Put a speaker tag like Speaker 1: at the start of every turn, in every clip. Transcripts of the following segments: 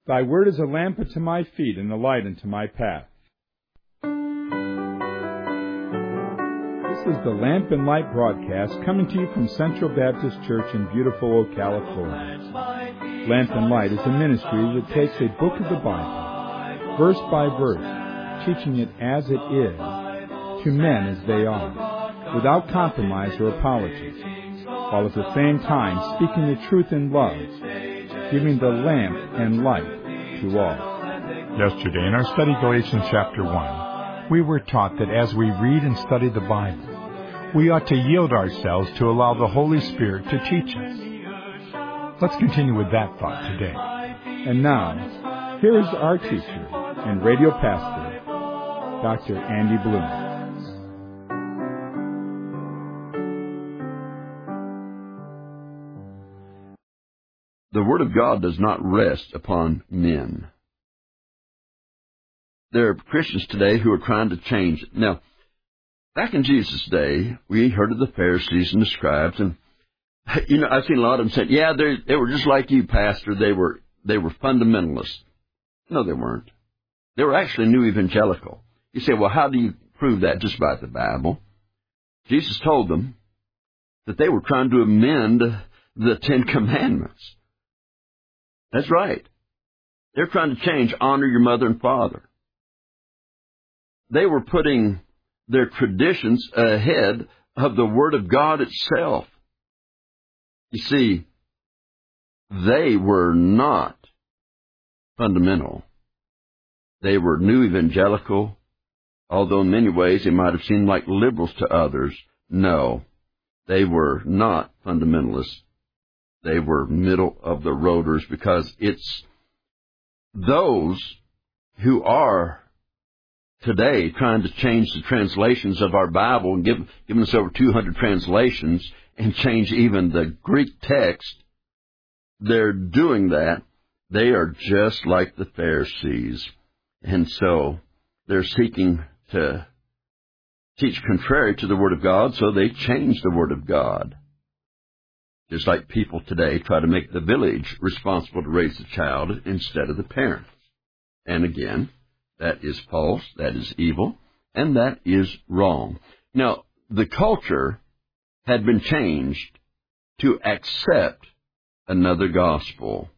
Speaker 1: Thy word is a lamp unto my feet and a light unto my path. This is the Lamp and Light broadcast coming to you from Central Baptist Church in beautiful Ocala, Florida. Lamp and Light is a ministry that takes a book of the Bible, verse by verse, teaching it as it is, to men as they are, without compromise or apology, while at the same time speaking the truth in love, giving the lamp and light to all.
Speaker 2: Yesterday, in our study Galatians chapter 1, we were taught that as we read and study the Bible, we ought to yield ourselves to allow the Holy Spirit to teach us. Let's continue with that thought today.
Speaker 1: And now, here is our teacher and radio pastor, Dr. Andy Bloom.
Speaker 3: The Word of God does not rest upon men. There are Christians today who are trying to change it. Now, back in Jesus' day, we heard of the Pharisees and the scribes, and I've seen a lot of them say, "Yeah, they were just like you, Pastor. They were fundamentalists." No, they weren't. They were actually new evangelical. You say, "Well, how do you prove that?" Just by the Bible. Jesus told them that they were trying to amend the Ten Commandments. That's right. They're trying to change honor your mother and father. They were putting their traditions ahead of the Word of God itself. You see, they were not fundamental. They were new evangelical, although in many ways they might have seemed like liberals to others. No, they were not fundamentalists. They were middle-of-the-roaders, because it's those who are today trying to change the translations of our Bible and giving us over 200 translations and change even the Greek text. They're doing that. They are just like the Pharisees. And so they're seeking to teach contrary to the Word of God, so they change the Word of God. Just like people today try to make the village responsible to raise the child instead of the parents. And again, that is false, that is evil, and that is wrong. Now, the culture had been changed to accept another gospel.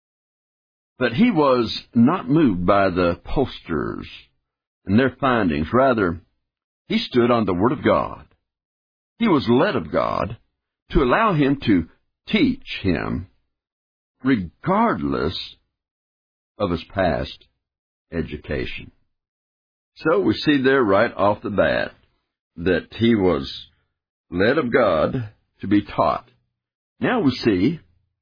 Speaker 3: But he was not moved by the posters and their findings. Rather, he stood on the Word of God. He was led of God to allow him to teach him regardless of his past education. So we see there right off the bat that he was led of God to be taught. Now we see,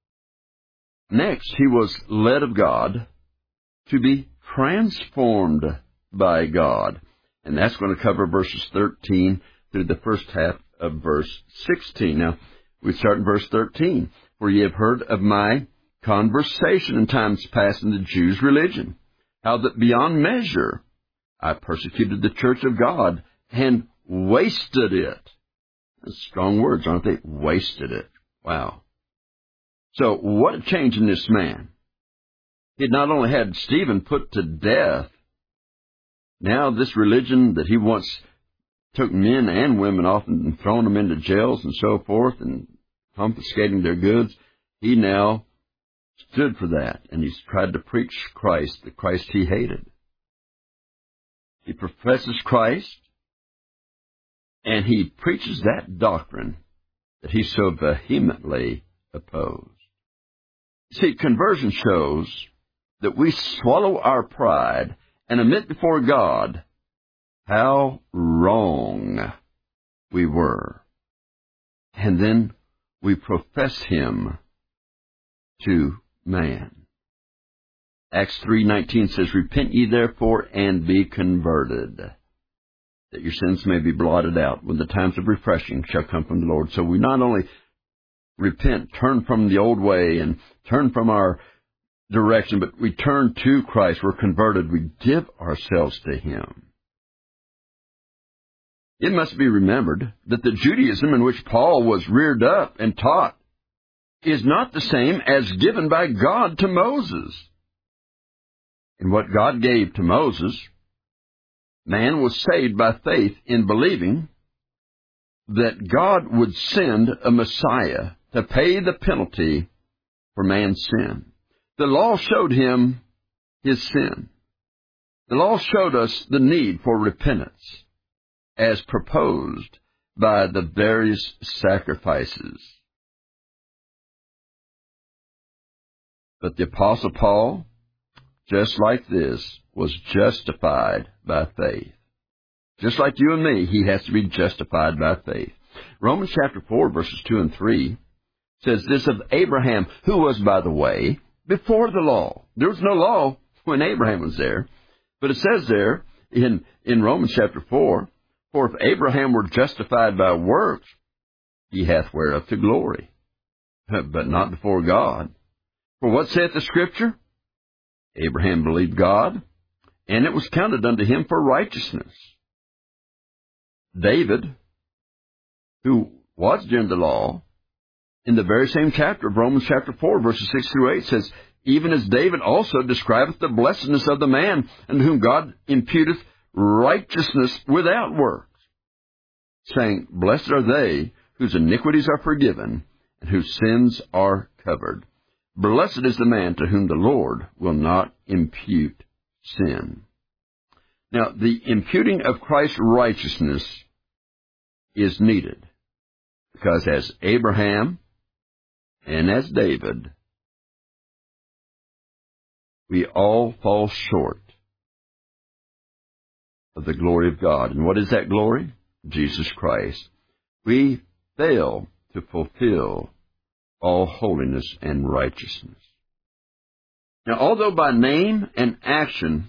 Speaker 3: next, he was led of God to be transformed by God. And that's going to cover verses 13 through the first half of verse 16. Now, we start in verse 13. "For ye have heard of my conversation in times past in the Jews' religion, how that beyond measure I persecuted the church of God and wasted it." That's strong words, aren't they? Wasted it. Wow. So what a change in this man. He had not only had Stephen put to death, now this religion that he once took men and women off and thrown them into jails and so forth and confiscating their goods, he now stood for that, and he's tried to preach Christ, the Christ he hated. He professes Christ, and he preaches that doctrine that he so vehemently opposed. See, conversion shows that we swallow our pride and admit before God how wrong we were. And then we profess him to man. Acts 3:19 says, "Repent ye therefore and be converted, that your sins may be blotted out when the times of refreshing shall come from the Lord." So we not only repent, turn from the old way and turn from our direction, but we turn to Christ. We're converted. We give ourselves to him. It must be remembered that the Judaism in which Paul was reared up and taught is not the same as given by God to Moses. In what God gave to Moses, man was saved by faith in believing that God would send a Messiah to pay the penalty for man's sin. The law showed him his sin. The law showed us the need for repentance as proposed by the various sacrifices. But the Apostle Paul, just like this, was justified by faith. Just like you and me, he has to be justified by faith. Romans chapter 4, verses 2 and 3 says this of Abraham, who was, by the way, before the law. There was no law when Abraham was there. But it says there in Romans chapter 4, for if Abraham were justified by works, he hath whereof to glory, but not before God. For what saith the Scripture? Abraham believed God, and it was counted unto him for righteousness. David, who was during the law, in the very same chapter of Romans chapter 4, verses 6 through 8, says, even as David also describeth the blessedness of the man, unto whom God imputeth righteousness without works, saying, blessed are they whose iniquities are forgiven, and whose sins are covered. Blessed is the man to whom the Lord will not impute sin. Now, the imputing of Christ's righteousness is needed, because as Abraham and as David, we all fall short of the glory of God. And what is that glory? Jesus Christ. We fail to fulfill all holiness and righteousness. Now, although by name and action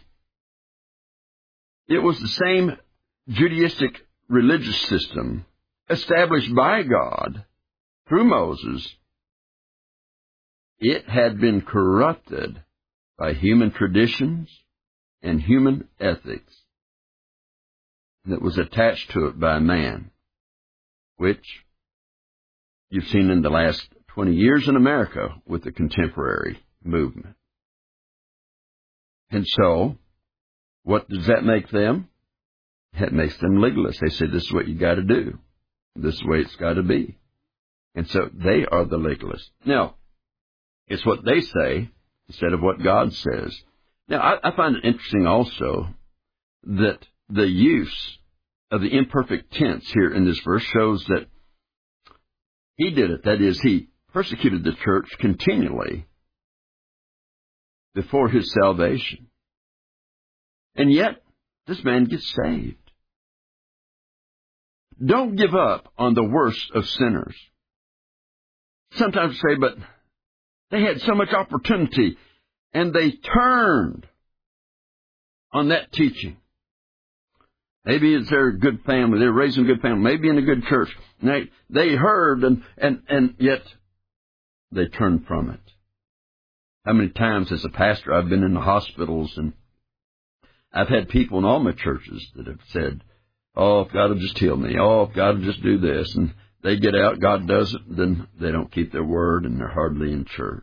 Speaker 3: it was the same Judaistic religious system established by God through Moses, it had been corrupted by human traditions and human ethics that was attached to it by man, which you've seen in the last 20 years in America with the contemporary movement. And so, what does that make them? That makes them legalists. They say, this is what you got to do. This is the way it's got to be. And so they are the legalists. Now, it's what they say instead of what God says. Now, I find it interesting also that the use of the imperfect tense here in this verse shows that he did it. That is, he persecuted the church continually before his salvation. And yet, this man gets saved. Don't give up on the worst of sinners. Sometimes we say, but they had so much opportunity, and they turned on that teaching. Maybe it's their good family. They're raising a good family. Maybe in a good church. They heard, and yet they turned from it. How many times as a pastor I've been in the hospitals, and I've had people in all my churches that have said, oh, if God will just heal me. Oh, if God will just do this. And they get out, God does it, then they don't keep their word, and they're hardly in church.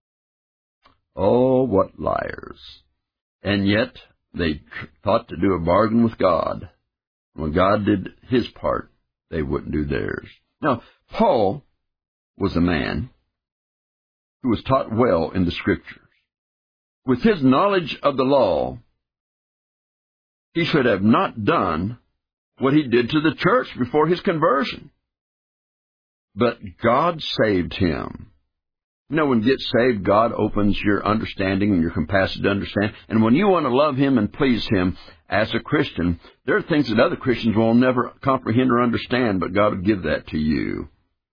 Speaker 3: Oh, what liars. And yet, they thought to do a bargain with God. When God did his part, they wouldn't do theirs. Now, Paul was a man who was taught well in the Scriptures. With his knowledge of the law, he should have not done what he did to the church before his conversion. But God saved him. You know, when you get saved, God opens your understanding and your capacity to understand. And when you want to love him and please him as a Christian, there are things that other Christians will never comprehend or understand, but God will give that to you.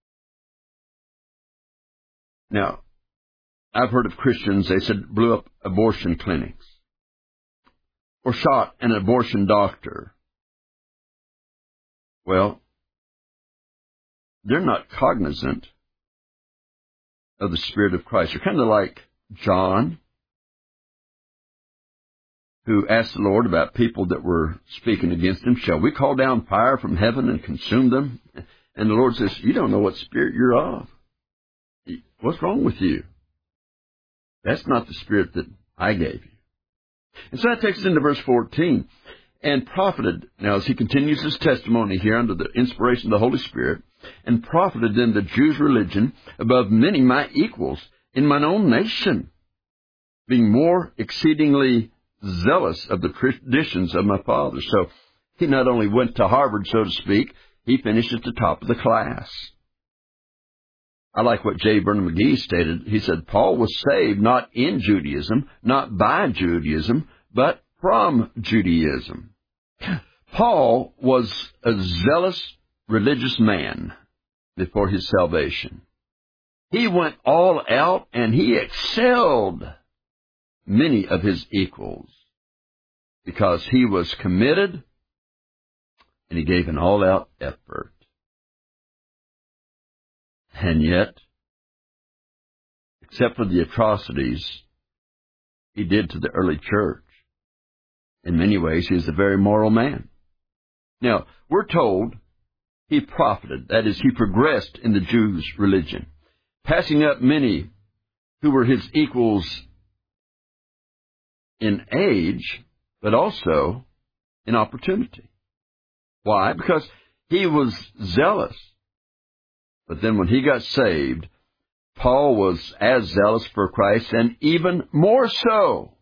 Speaker 3: Now, I've heard of Christians, they said, blew up abortion clinics or shot an abortion doctor. Well, they're not cognizant of the Spirit of Christ. They're kind of like John, who asked the Lord about people that were speaking against him. Shall we call down fire from heaven and consume them? And the Lord says, you don't know what spirit you're of. What's wrong with you? That's not the spirit that I gave you. And so that takes us into verse 14. And profited, now as he continues his testimony here under the inspiration of the Holy Spirit, and profited in the Jews' religion above many my equals in mine own nation, being more exceedingly zealous of the traditions of my fathers. So he not only went to Harvard, so to speak, he finished at the top of the class. I like what J. Vernon McGee stated. He said, Paul was saved not in Judaism, not by Judaism, but from Judaism. Paul was a zealous religious man before his salvation. He went all out and he excelled many of his equals because he was committed and he gave an all-out effort. And yet, except for the atrocities he did to the early church, in many ways he is a very moral man. Now, we're told he profited, that is, he progressed in the Jews' religion, passing up many who were his equals in age, but also in opportunity. Why? Because he was zealous. But then when he got saved, Paul was as zealous for Christ, and even more so.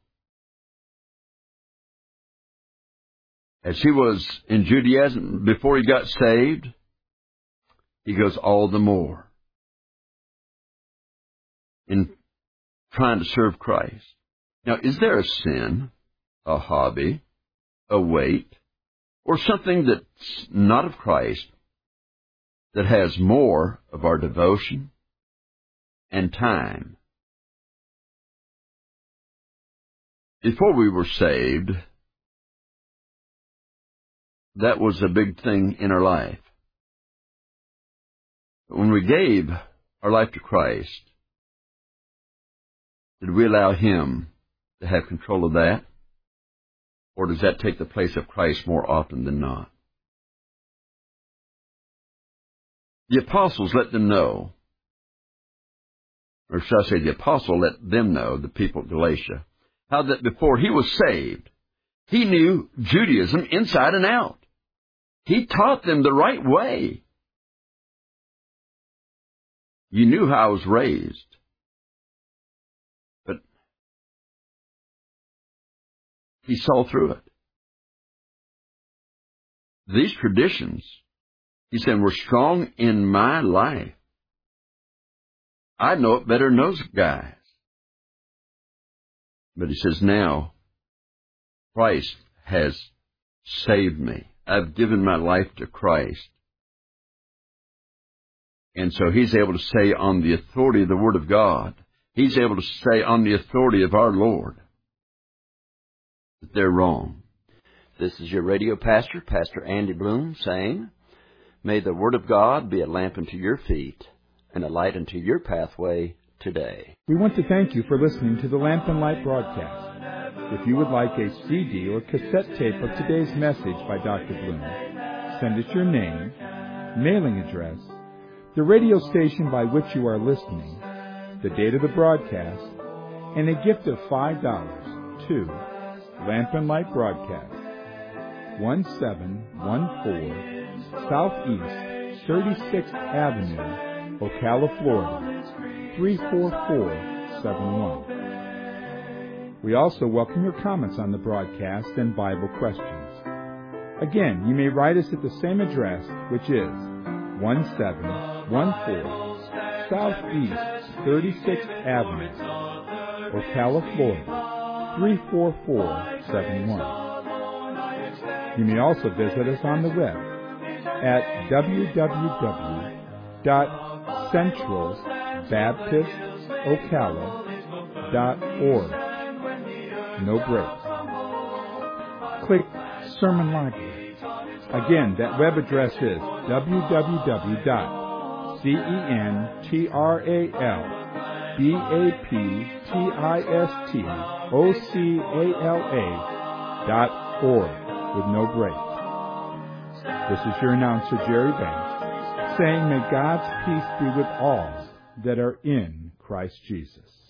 Speaker 3: As he was in Judaism before he got saved, he goes all the more in trying to serve Christ. Now, is there a sin, a hobby, a weight, or something that's not of Christ that has more of our devotion and time? Before we were saved, that was a big thing in our life. But when we gave our life to Christ, did we allow Him to have control of that? Or does that take the place of Christ more often than not? The apostles let them know, or should I say the apostle let them know, the people of Galatia, how that before he was saved, he knew Judaism inside and out. He taught them the right way. You knew how I was raised. But he saw through it. These traditions, he said, were strong in my life. I know it better than those guys. But he says, now, Christ has saved me. I've given my life to Christ. And so he's able to say on the authority of the Word of God, he's able to say on the authority of our Lord, that they're wrong. This is your radio pastor, Pastor Andy Bloom, saying, may the Word of God be a lamp unto your feet and a light unto your pathway today.
Speaker 1: We want to thank you for listening to the Lamp and Light broadcast. If you would like a CD or cassette tape of today's message by Dr. Bloom, send us your name, mailing address, the radio station by which you are listening, the date of the broadcast, and a gift of $5 to Lamp and Light Broadcast, 1714 Southeast 36th Avenue, Ocala, Florida, 34471. We also welcome your comments on the broadcast and Bible questions. Again, you may write us at the same address, which is 1714 Southeast 36th Avenue, Ocala, Florida, 34471. You may also visit us on the web at www.centralbaptistocala.org. No breaks. Click Sermon Library. Again, that web address is www.centralbaptistocala.org with no breaks. This is your announcer, Jerry Banks, saying may God's peace be with all that are in Christ Jesus.